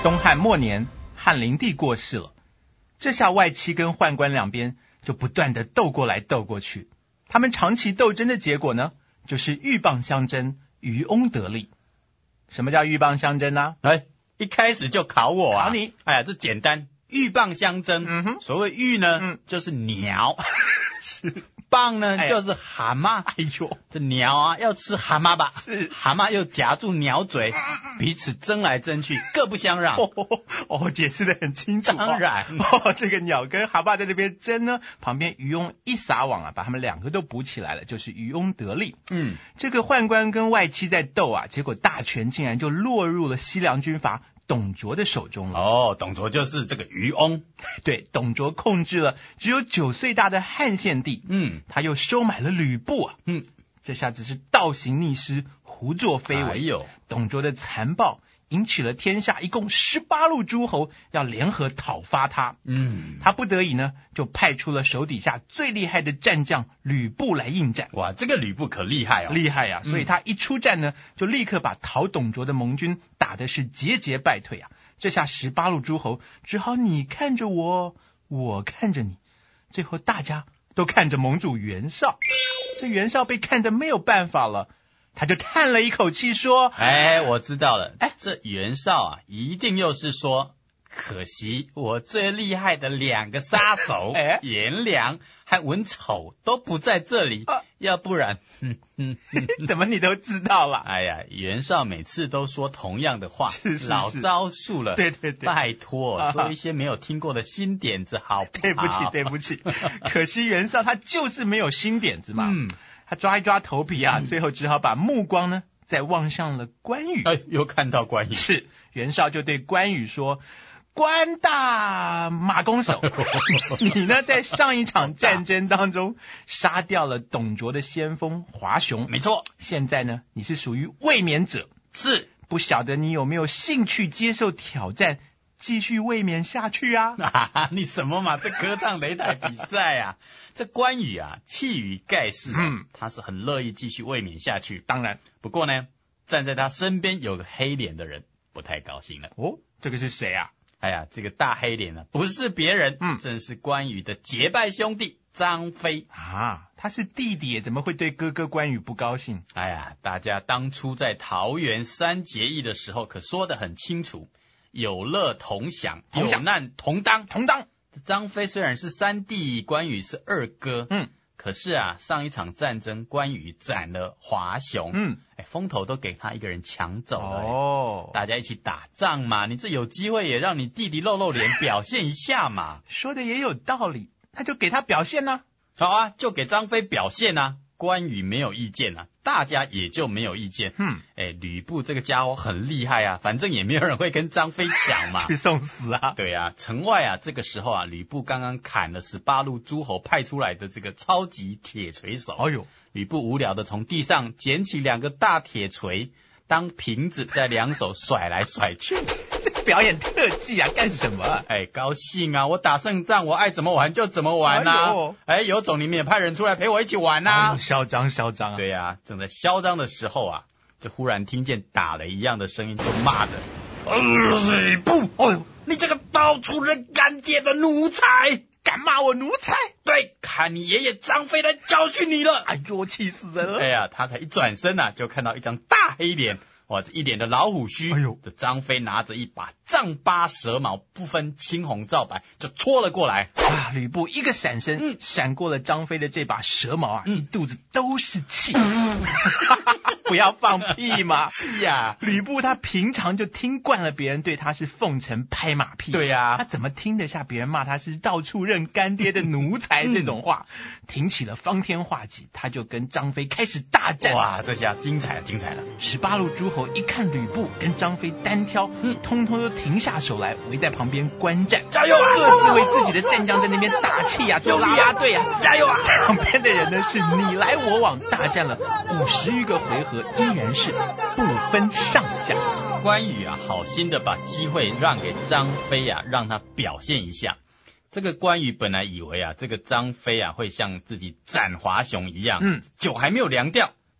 东汉末年，汉灵帝过世了，这下外戚跟宦官两边就不断的斗过来斗过去。他们长期斗争的结果呢，就是鹬蚌相争，渔翁得利。什么叫鹬蚌相争呢？ 一开始就考我啊！ 考你？ 哎呀，这简单，鹬蚌相争。所谓鹬呢，就是鸟； 是蚌呢，就是蛤蟆。 哎呦， 这鸟啊要吃蛤蟆吧？ 是蛤蟆又夹住鸟嘴，彼此争来争去，各不相让。 解释得很清楚。 当然， 这个鸟跟蛤蟆在那边争呢，旁边渔翁一撒网啊，把他们两个都捕起来了，就是渔翁得利。这个宦官跟外戚在斗啊，结果大权竟然就落入了西凉军阀董卓的手中了。 董卓就是这个渔翁。 对，董卓控制了只有9岁大的汉献帝。他又收买了吕布啊。这下子是倒行逆施，胡作非为。董卓的残暴引起了天下一共18路诸侯要联合讨伐他。他不得已呢，就派出了手底下最厉害的战将吕布来应战。 哇，这个吕布可厉害哦！ 厉害啊！所以他一出战呢，就立刻把讨董卓的盟军打的是节节败退啊。这下18路诸侯只好你看着我，我看着你，最后大家都看着盟主袁绍。这袁绍被看得没有办法了，他就叹了一口气说： 我知道了，这袁绍啊，一定又是说，可惜我最厉害的2个杀手颜良和文丑都不在这里，要不然怎么你都知道了？ 袁绍每次都说同样的话， 是老招数了。 对， 拜托，说一些没有听过的新点子好不好？对不起，可惜袁绍他就是没有新点子嘛。他抓一抓头皮啊，最后只好把目光呢再望向了关羽。 又看到关羽。 是，袁绍就对关羽说：关大马弓手，你呢在上一场战争当中杀掉了董卓的先锋华雄。 没错， 现在呢你是属于卫冕者。 是， 不晓得你有没有兴趣接受挑战，继续卫冕下去啊？ 你什么嘛，这歌唱擂台比赛啊！这关羽啊，气宇盖世，他是很乐意继续卫冕下去。 当然， 不过呢，站在他身边有个黑脸的人不太高兴了。 这个是谁啊？ 这个大黑脸呢，不是别人，正是关羽的结拜兄弟张飞啊。他是弟弟，怎么会对哥哥关羽不高兴？ 大家当初在桃园3结义的时候可说得很清楚，有乐同享，有难同当。张飞虽然是3弟，关羽是2哥，可是啊，上一场战争关羽斩了华雄，风头都给他一个人抢走了。大家一起打仗嘛，你这有机会也让你弟弟露露脸表现一下嘛。 说的也有道理，那就给他表现啊。 好啊，就给张飞表现啊。关羽没有意见啊，大家也就没有意见。吕布这个家伙很厉害啊，反正也没有人会跟张飞抢嘛。 去送死啊。 对啊，城外啊，这个时候啊，吕布刚刚砍了18路诸侯派出来的这个超级铁锤手。吕布无聊的从地上捡起2个大铁锤当瓶子，在2手甩来甩去。 表演特技啊，干什么？ 高兴啊！我打胜仗，我爱怎么玩就怎么玩啊！有种你们也派人出来陪我一起玩啊！ 嚣张啊！ 对啊，正在嚣张的时候啊，就忽然听见打雷一样的声音，就骂着：吕布，你这个到处扔干爹的奴才， 敢骂我奴才？ 对，看你爷爷张飞来教训你了！ 气死人了！ 他才一转身啊，就看到一张大黑脸。这一脸的老虎须。这张飞拿着一把丈八蛇矛，不分青红皂白就戳了过来。 吕布一个闪身，闪过了张飞的这把蛇矛啊，一肚子都是气。不要放屁嘛！ 气呀！ 吕布他平常就听惯了别人对他是奉承拍马屁， 对呀， 他怎么听得下别人骂他是到处认干爹的奴才这种话？挺起了方天画戟，他就跟张飞开始大战。 哇，这下精彩了 ！18路诸侯一看吕布跟张飞单挑，通通都停下手来，围在旁边观战。 加油啊！ 各自为自己的战将在那边打气啊，做啦啦队啊， 加油啊！ 旁边的人呢是你来我往，大战了50余个回合，依然是不分上下。 关羽啊，好心的把机会让给张飞啊，让他表现一下。这个关羽本来以为啊，这个张飞啊会像自己斩华雄一样，酒还没有凉掉，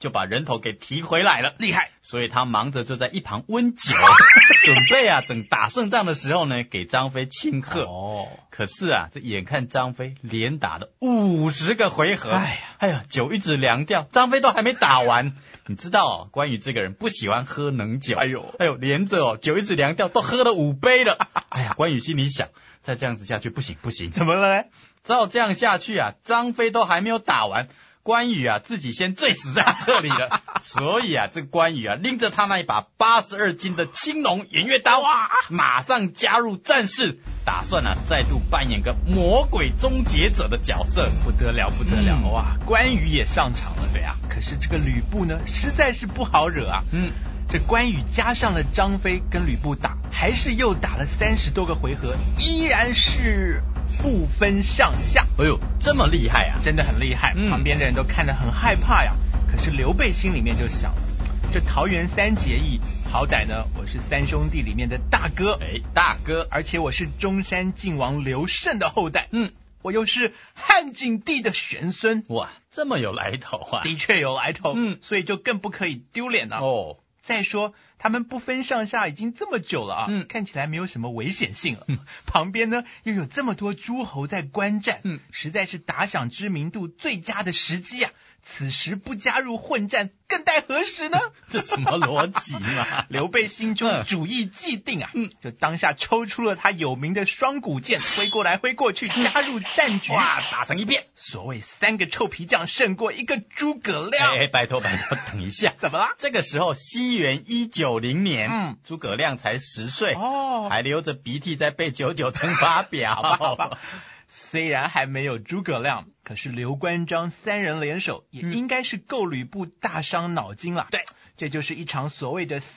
就把人头给提回来了， 厉害！ 所以他忙着就在一旁温酒，准备啊等打胜仗的时候呢，给张飞庆贺。可是啊，这眼看张飞连打了50个回合，哎呀，酒一直凉掉，张飞都还没打完。你知道关羽这个人不喜欢喝冷酒，哎呦，连着酒一直凉掉，都喝了5杯了。哎呀，关羽心里想，再这样子下去不行， 怎么了呢？ 照这样下去啊，张飞都还没有打完，关羽啊自己先醉死在这里了。所以啊，这个关羽啊拎着他那一把82斤的青龙偃月刀，马上加入战事，打算啊再度扮演个魔鬼终结者的角色。 不得了，哇！关羽也上场了，对啊。可是这个吕布呢，实在是不好惹啊。这关羽加上了张飞跟吕布打，还是又打了30多个回合，依然是不分上下。 哎呦，这么厉害啊！ 真的很厉害，旁边的人都看得很害怕呀。可是刘备心里面就想，这桃园3结义，好歹呢我是3兄弟里面的大哥， 大哥， 而且我是中山靖王刘胜的后代，我又是汉景帝的玄孙， 哇，这么有来头啊！ 的确有来头，所以就更不可以丢脸了。再说他们不分上下已经这么久了啊，看起来没有什么危险性了。旁边呢又有这么多诸侯在观战，实在是打响知名度最佳的时机啊。此时不加入混战，更待何时呢？ 这什么逻辑嘛？ 刘备心中主意既定啊，就当下抽出了他有名的双股剑，挥过来挥过去，加入战局， 哇，打成一片。 所谓3个臭皮匠胜过1个诸葛亮。 拜托，等一下， 怎么了？ 这个时候西元190年，诸葛亮才10岁，还流着鼻涕在背99乘法表。 虽然还没有诸葛亮，可是刘关张3人联手，也应该是够吕布大伤脑筋了。 对， 这就是一场所谓的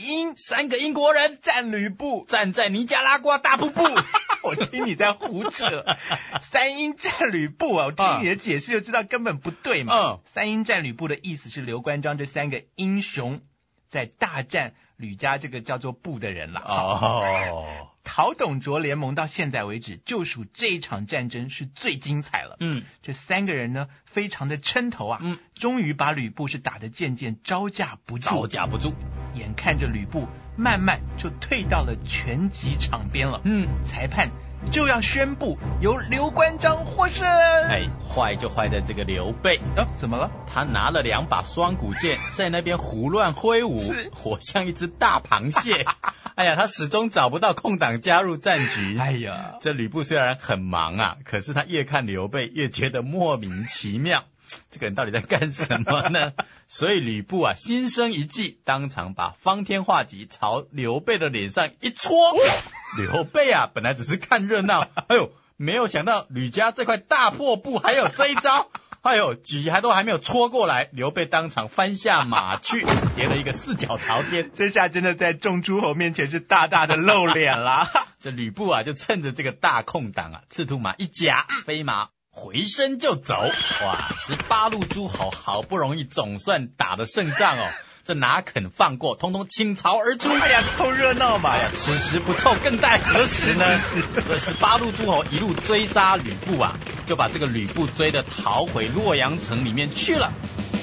3个英国人战吕布， 站在尼加拉瓜大瀑布。 我听你在胡扯。3英战吕布啊，我听你的解释就知道根本不对嘛。3英战吕布的意思是刘关张这3个英雄在大战吕家这个叫做布的人了。讨董卓联盟到现在为止，就属这一场战争是最精彩了。这3个人呢，非常的抻头啊，终于把吕布是打得渐渐招架不住。眼看着吕布慢慢就退到了拳击场边了。裁判就要宣布由刘关张获胜。 坏就坏在这个刘备怎么了？ 他拿了2把双股剑在那边胡乱挥舞，活像一只大螃蟹。他始终找不到空档加入战局。这吕布虽然很忙啊，可是他越看刘备越觉得莫名其妙，这个人到底在干什么呢？所以吕布啊心生一计，当场把方天画戟朝刘备的脸上一戳。刘备啊本来只是看热闹，没有想到吕家这块大破布还有这一招。戟还没有戳过来，刘备当场翻下马去，跌了一个4脚朝天。 这下真的在众诸侯面前是大大的露脸了。 这吕布啊就趁着这个大空档啊，赤兔马一夹，飞马回身就走。哇，18路诸侯好不容易总算打了胜仗哦，这哪肯放过，通通倾巢而出。 凑热闹嘛。 此时不凑更待何时呢？这18路诸侯一路追杀吕布啊，就把这个吕布追得逃回洛阳城里面去了。